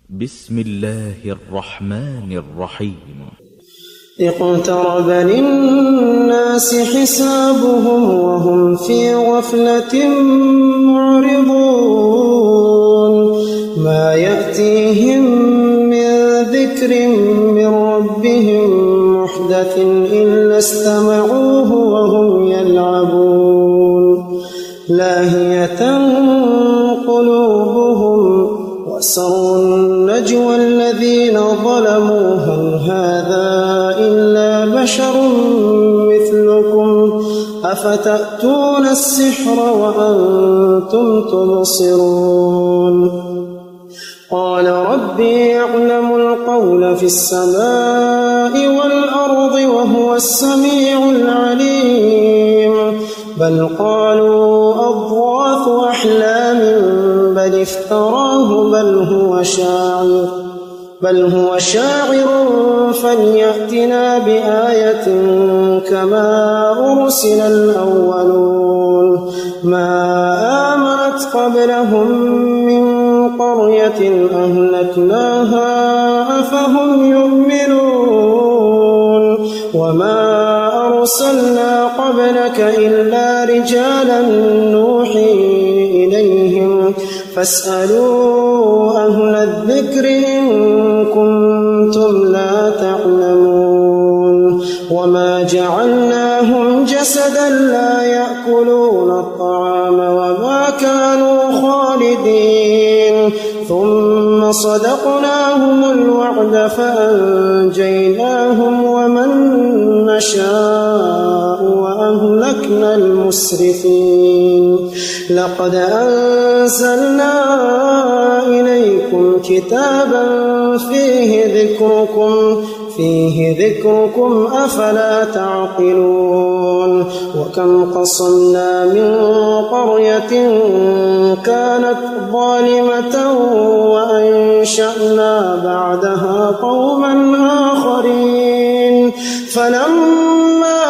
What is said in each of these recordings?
بسم الله الرحمن الرحيم. اقترب للناس حسابهم وهم في غفلة معرضون ما يأتيهم من ذكر من ربهم محدث إلا استمعوه وهم يلعبون لاهية قلوبهم وأسروا النجوى الذين ظلموا هل هذا إلا بشر مثلكم أفتأتون السحر وأنتم تبصرون قال ربي يعلم القول في السماء والأرض وهو السميع العليم بل قالوا أضغاث أحلام بل افتراه بل هو شاعر فليأتنا بآية كما أرسل الأولون ما آمنت قبلهم من قرية أهلكناها أفهم يؤمنون وما أرسلنا قبلك إلا رجالا نوحي إليهم فاسألوا أهل الذكر إن كنتم لا تعلمون وما جعلناهم جسدا لا يأكلون الطعام وما كانوا خالدين ثم صدقناهم الوعد فأنجيناهم ومن نشاء وأهلكنا المسرفين لقد أنزلنا إليكم كتابا فيه ذكركم أفلا تعقلون وكم قصمنا من قرية كانت ظالمة وأنشأنا بعدها قوما آخرين فلما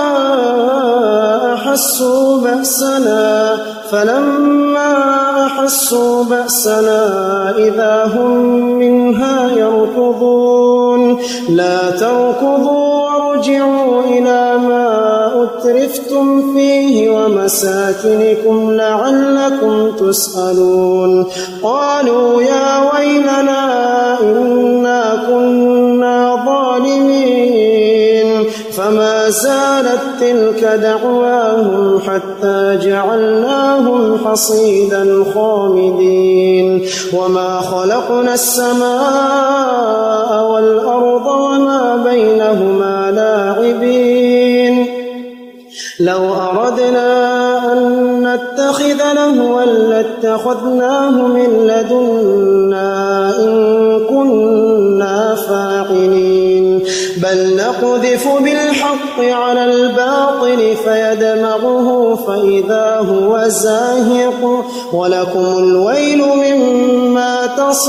أحسوا بأسنا إذا هم منها يركضون لا تركضوا وارجعوا إلى ما أترفتم فيه ومساكنكم لعلكم تسألون قالوا يا ويلنا إنا كنا ظالمين فما زالت تلك دعواهم حتى جعلناهم حصيدا خامدين وما خلقنا السماء والأرض وما بينهما لاعبين لو أردنا أن نتخذ لهوا لاتخذناه من لدنا إن كنا فاعلين بل نقذف بالحق على الباطل فيدمغه فإذا هو زاهق ولكم الويل مما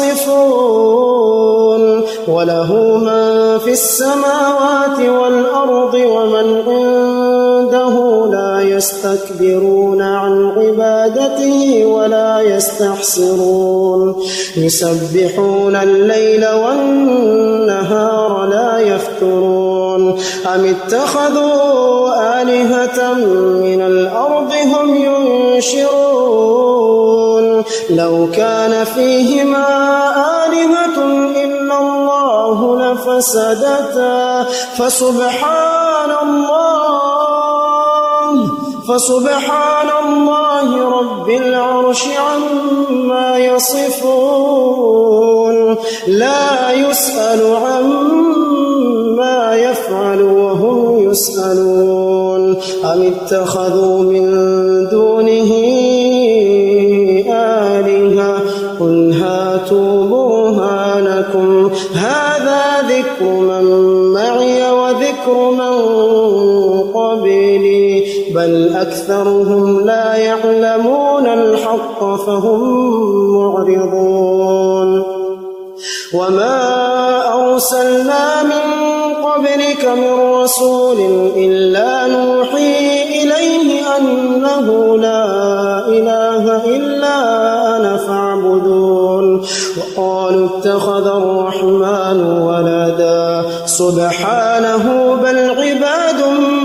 تصفون وله من في السماوات والأرض ومن عنده لا يستكبرون عن عبادته ولا يستحسرون يسبحون الليل والنهار لا يفترون أم اتخذوا آلهة من الأرض هم ينشرون لو كان فيهما آلهة إلا الله لفسدتا فسبحان الله رب العرش عما يصفون لا يسأل عما يفعل وهم يسألون أم اتخذوا من دونه آلهة قل هاتوا برهانكم هذا ذكر من معي وذكر من قبلي بل أكثرهم لا يعلمون الحق فهم معرضون وما أرسلنا من قبلك من رسول إلا نوحي إليه أنه لا إله إلا أنا فاعبدون وقالوا اتخذ الرحمن ولدا سبحانه بل عباد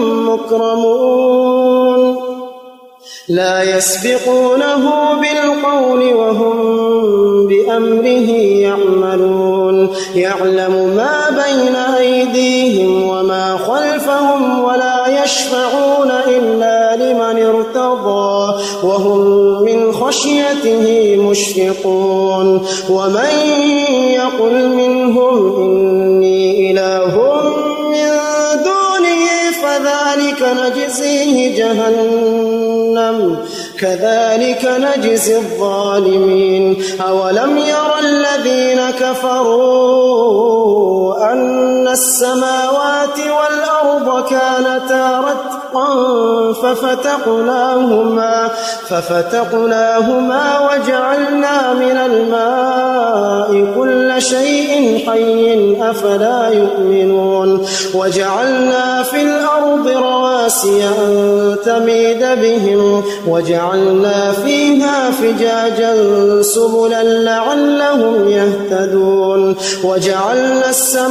مكرمون لا يسبقونه بالقول وهم بأمره يعملون يعلم ما بين أيديهم وما خلفهم ولا يشفعون إلا لمن ارتضى وهم من خشيته مشفقون ومن يقل منهم إني إله من دونه فذلك نجزيه جهنم كذلك نجزي الظالمين أولم ير الذين كفروا أن السماوات والأرض كانتا رتقا ففتقناهما وجعلنا من الماء كل شيء حي أفلا يؤمنون وجعلنا في الأرض رواسي أن تميد بهم وجعلنا فيها فجاجا سبلا لعلهم يهتدون وجعلنا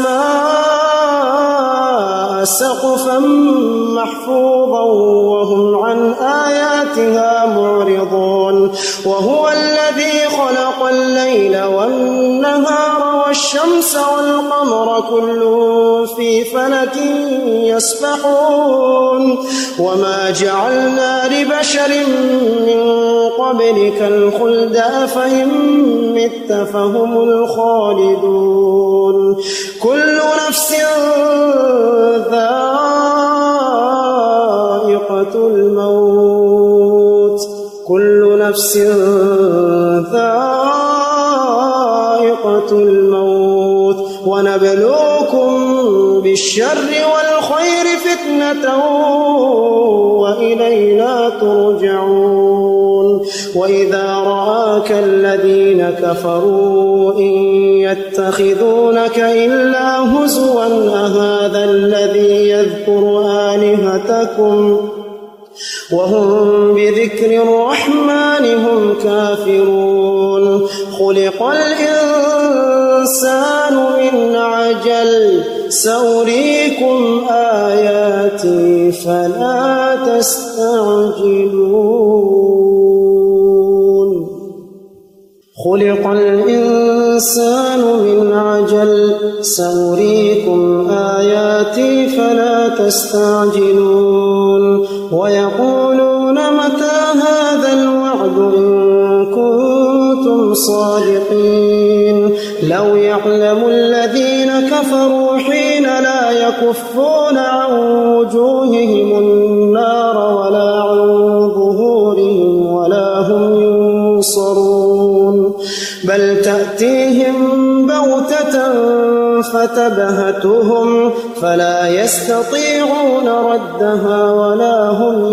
السماء سقفا محفوظا وهم عن آياتها معرضون وهو الذي خلق الليل والنهار والشمس والقمر كل في فلك يسبحون وما جعلنا لبشر من قبلك الخلد أفإن مت فهم الخالدون كل نفس ذائقة الموت كل نفس ذائقة الموت ونبلوكم بالشر والخير فتنة وإلينا ترجعون وإذا رآك الذين كفروا إن يتخذونك إلا هزوا أهذا الذي يذكر آلهتكم وهم بذكر الرحمن هم كافرون خلق الإنسان من عجل سأريكم آياتي فلا تستعجلون خلق الإنسان من عجل سأريكم آياتي فلا تستعجلون ويقولون متى هذا الوعد إن كنتم صادقين لو يعلم الذين كفروا حين لا يكفون عن وجوههم النار ولا عن ظهورهم ولا هم ينصرون بل تأتيهم بغتة فتبهتهم فلا يستطيعون ردها ولا هم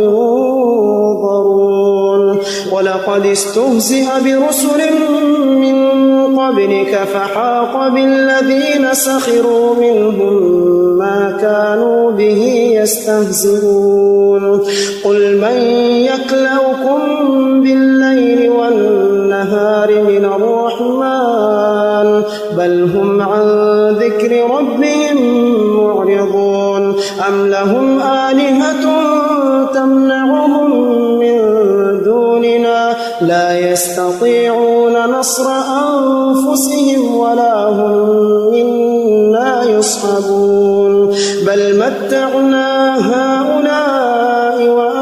ينظرون ولقد استهزئ برسل من قبلك فحاق بالذين سخروا منهم ما كانوا به يستهزئون قل من يكلؤكم بالليل والنهار من الرحمن بل هم عن ذكر ربهم معرضون أم لهم آلهة تمنعهم من دوننا لا يستطيعون نصر أنفسهم ولا هم منا يصحبون بل متعنا هؤلاء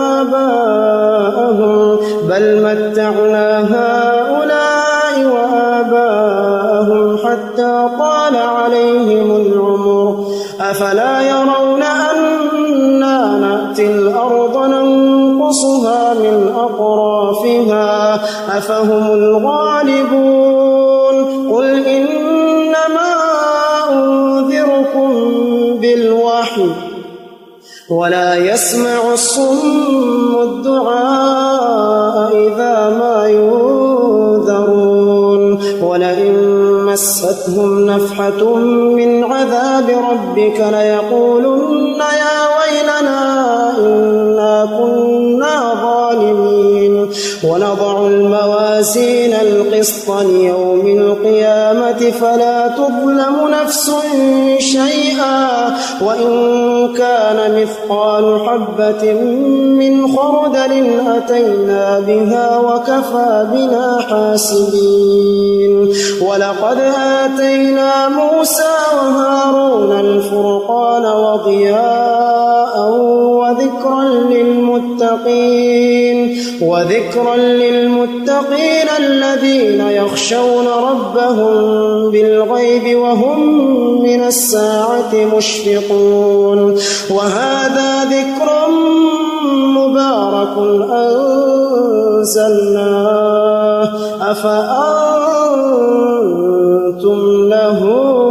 وآباءهم حتى طال عليهم العمر أفلا يرون أنا نأتي الأرض ننقصها من أطرافها أفهم الغالبون قل إنما أنذركم بالوحي ولا يسمع الصم الدعاء إذا ما ينذرون ولئن مستهم نفحة من عذاب ربك ليقولن يا ويلنا إنا كنا ظالمين ونضع الموازين القسط ليوم القيامة فلا تظلم نفس شيئا وإن كان مثقال حبة من خردل أتينا بها وكفى بنا حاسبين ولقد آتينا موسى وهارون الفرقان وضياء وذكرا للمتقين الذين يخشون ربهم بالغيب وهم من الساعة مشفقون وهذا ذكر مبارك أنزلناه أفأنتم له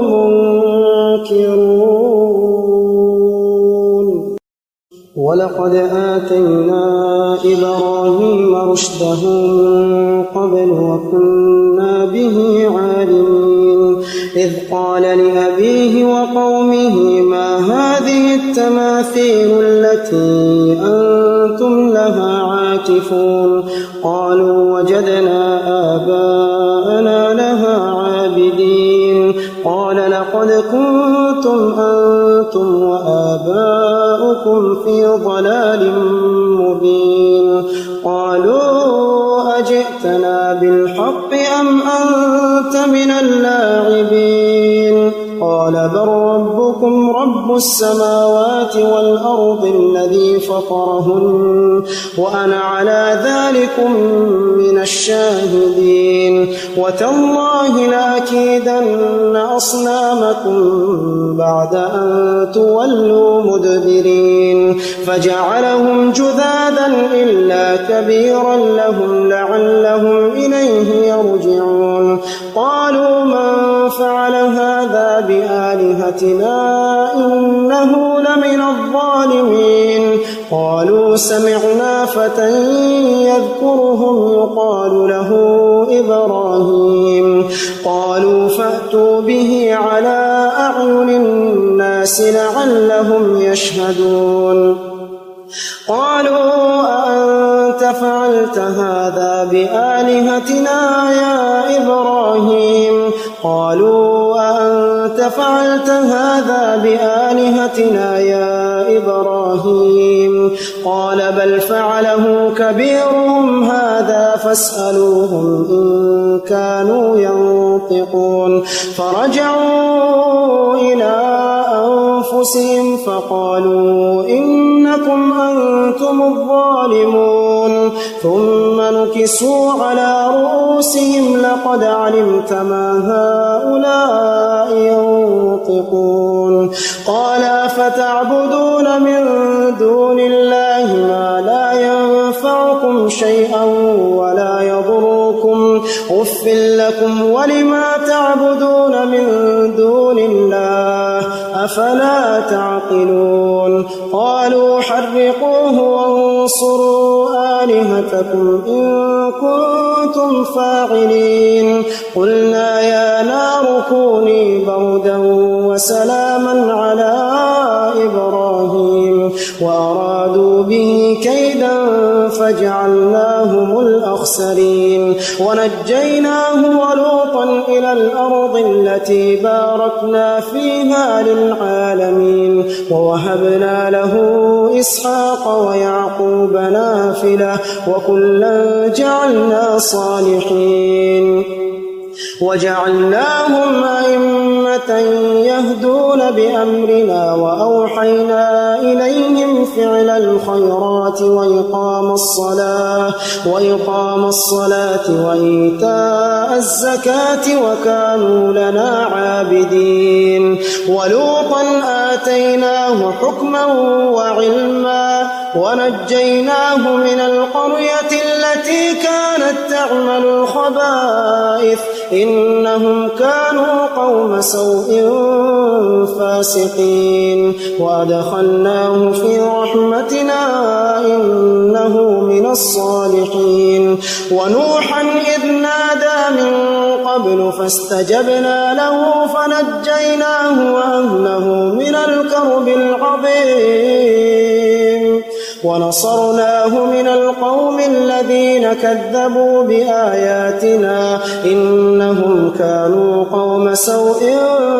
منكرون ولقد آتينا إبراهيم رشده من قبل وكنا به عالمين إذ قال لأبيه وقومه ما هذه التماثيل التي أنتم لها عاكفون قالوا وجدنا آباءنا لها عابدين قال لقد كنتم أنتم وآباؤكم في ضلال مبين قالوا أجئتنا بالحق أم أنت من اللاعبين قال بل ربكم رب السماوات والأرض الذي فطرهن وأنا على ذلكم من الشاهدين وتالله لأكيدن أصنامكم بعد أن تولوا مدبرين فجعلهم جذاذا إلا كبيرا لهم لعلهم إليه يرجعون قالوا من فعل هذا بآلهتنا إنه لمن الظالمين قالوا سمعنا فتى يذكرهم يقال له إبراهيم قالوا فأتوا به على أعين الناس لعلهم يشهدون قالوا أأنت فعلت هذا بآلهتنا يا إبراهيم قالوا أأنت فعلت هذا بآلهتنا يا إبراهيم قال بل فعله كبيرهم هذا فاسألوهم إن كانوا ينطقون فرجعوا إلى أنفسهم فقالوا إنكم أنتم الظالمون ثم نكسوا على رؤوسهم لقد علمت ما هؤلاء ينطقون قال فتعبدون من دون الله ما لا ينفعكم شيئا ولا يضركم أف لكم ولما تعبدون من دون الله أفلا تعقلون قالوا حرقوه وانصروا آلهتكم إن كنتم فاعلين قلنا يا نار كوني بردا وسلاما على إبراهيم وأرادوا به كيدا فجعلناهم الأخسرين ونجيناه ولوطا إلى الأرض التي باركنا فيها للعالمين ووهبنا له إسحاق ويعقوب نافلة وكلا جعلنا صالحين وجعلناهم أئمة يهدون بأمرنا وأوحينا إليهم فعل الخيرات وإقام الصلاة وإيتاء الزكاة وكانوا لنا عابدين ولوطا آتيناه حكما وعلما ونجيناه من القرية التي كانت تعمل الخبائث إنهم كانوا قوم سوء فاسقين وأدخلناه في رحمتنا إنه من الصالحين ونوحا إذ نادى من قبل فاستجبنا له فنجيناه وأهله من الكرب العظيم ونصرناه من القوم الذين كذبوا بآياتنا إنهم كانوا قوم سوء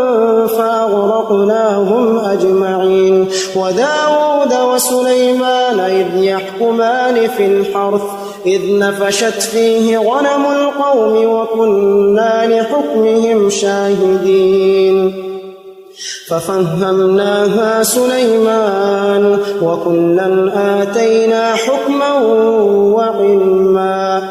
فأغرقناهم أجمعين وداود وسليمان إذ يحكمان في الحرث إذ نفشت فيه غنم القوم وكنا لحكمهم شاهدين ففهمناها سليمان وكلا آتينا حكما وعلما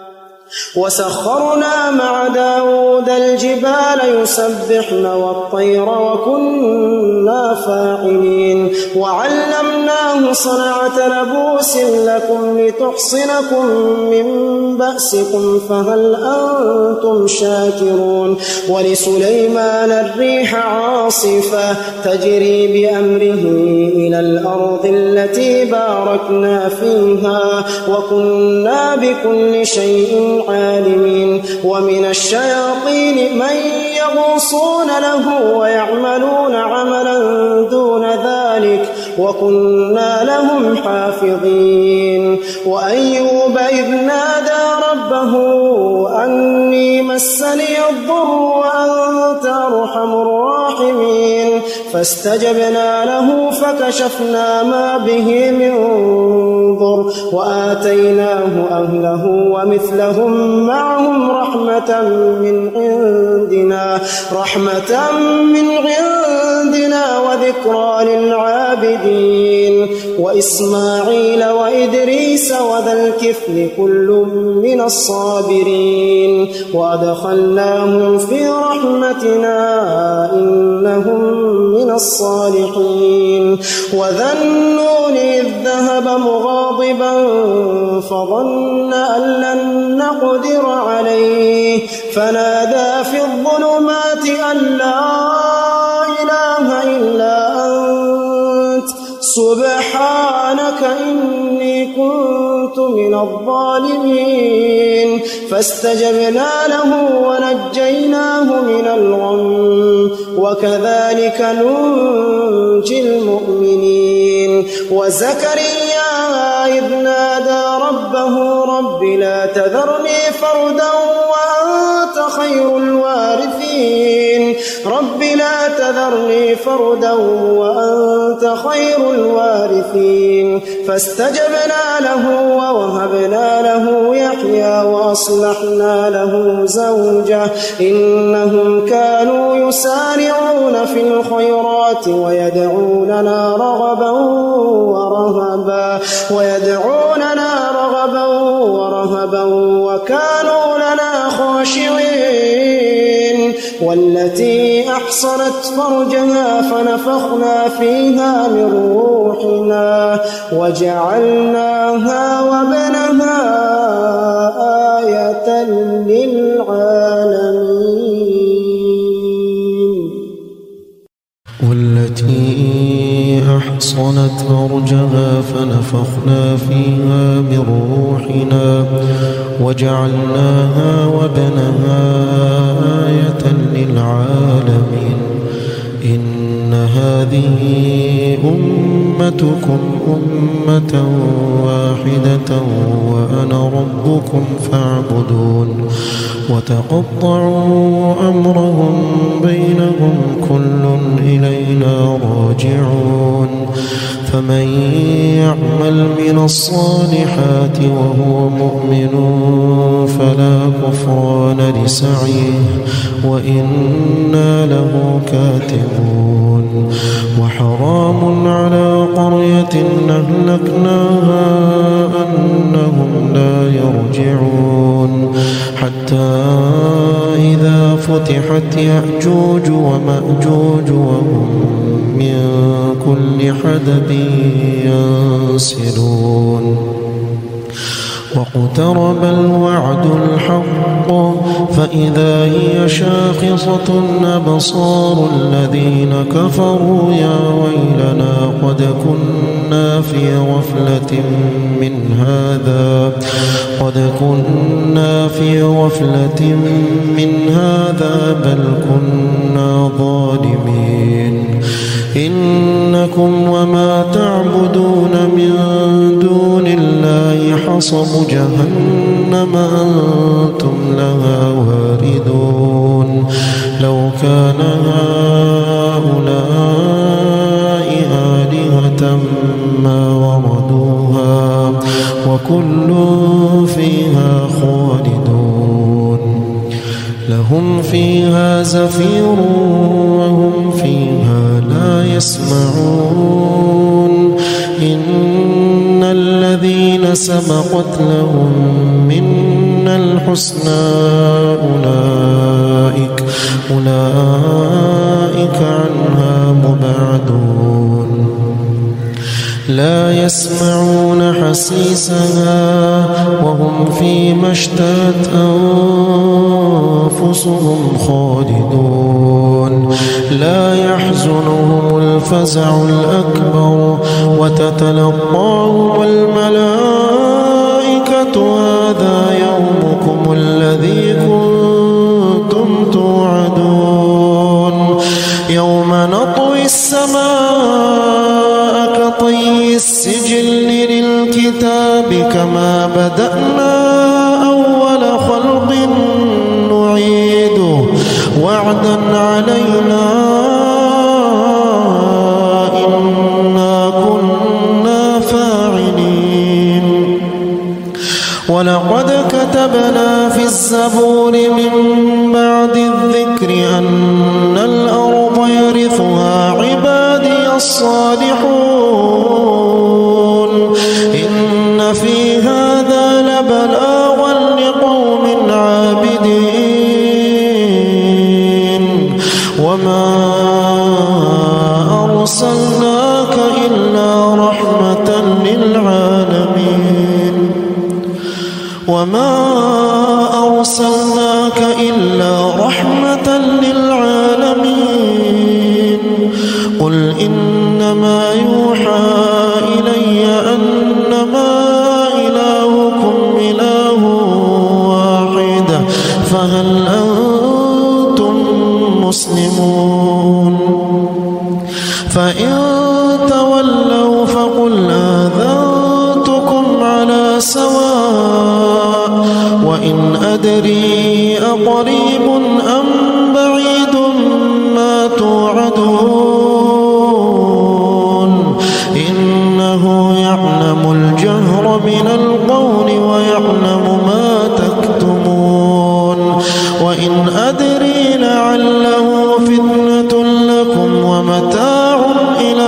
وسخرنا مع داود الجبال يسبحن والطير وكنا فاعلين وعلمناه صنعة لبوس لكم لتحصنكم من بأسكم فهل أنتم شاكرون ولسليمان الريح عاصفة تجري بأمره إلى الأرض التي باركنا فيها وكنا بكل شيء عالمين ومن الشياطين من يغوصون له ويعملون عملا دون ذلك وكنا لهم حافظين وأيوب إذ نادى ربه أني مسني الضر وأنت أرحم الراحمين فاستجبنا له فكشفنا ما به من ضر وآتيناه أهله ومثلهم معهم رحمة من عندنا وذكرى للعابدين وإسماعيل وإدريس وذا الكفل كل من الصابرين وأدخلناهم في رحمتنا إنهم من الصالحين وذا النون إذ ذهب مغاضبا فظن أن لن نقدر عليه فنادى في الظلمات أن لا إله إلا أنت سبحانك إني كنت من الظالمين فاستجبنا له ونجيناه من الغم وكذلك ننجي المؤمنين وزكريا إذ نادى ربه رب لا تذرني فردا وأنت خير الوارثين رب لا تذرني فردا وأنت خير الوارثين فاستجبنا له ووهبنا له يحيى وأصلحنا له زوجه إنهم كانوا يسارعون في الخيرات ويدعوننا رغبا ورهبا وكانوا لنا خاشعين والتي أحصنت فرجها فنفخنا فيها من روحنا وجعلناها وابنها آية للعالمين والتي أحصنت فرجها فنفخنا فيها من روحنا وجعلناها وابنها آية للعالمين إن هذه أمتكم أمة واحدة وأنا ربكم فاعبدون وتقطعوا أمرهم بينهم كل إلينا راجعون فمن يعمل من الصالحات وهو مؤمن فلا كفران لسعيه وإنا له كاتبون وحرام على قرية أهلكناها أنهم لا يرجعون حتى إذا فتحت يأجوج ومأجوج وهم من كل حدب ينسلون واقترب الوعد الحق فإذا هي شاخصة أبصار الذين كفروا يا ويلنا قد كنا في غفلة من هذا بل كنا ظالمين إنكم وما تعبدون من حصب جهنم أنتم لها واردون لو كان هؤلاء آلهة ما وردوها وكل فيها خالدون لهم فيها زفير وهم فيها لا يسمعون إن الذين سبقت لهم منا الحسنى أولئك عنها مبعدون لا يسمعون حسيسها وهم فيما اشتهت أنفسهم خالدون لا يحزنهم الفزع الأكبر وتتلقاهم الملائكة هذا يومكم الذي كنتم توعدون يوم نطوي السماء كطي السجل للكتاب كما بدأنا أول خلق نعيده وعدا علينا إنا كنا فاعلين ولقد كتبنا في الزبور من بعد الذكر أن الأرض يرثها عبادي الصالحون إن في هذا لبلاغا لقوم عابدين وما أرسلناك إلا رحمة للعالمين قل إنما يوحى إلي أنما إلهكم إله واحد فهل أنتم مسلمون فإن تولوا فقل آذنتكم على سواء وإن أدري أقريب أم بعيد ما توعدون إنه يعلم الجهر من القول ويعلم ما تكتمون وإن أدري لعله فتنة لكم ومتاع إلى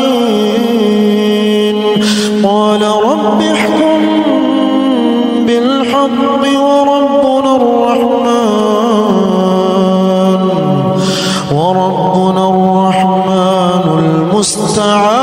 حين قال رب احكم بالحق وربنا الرحمن المستعان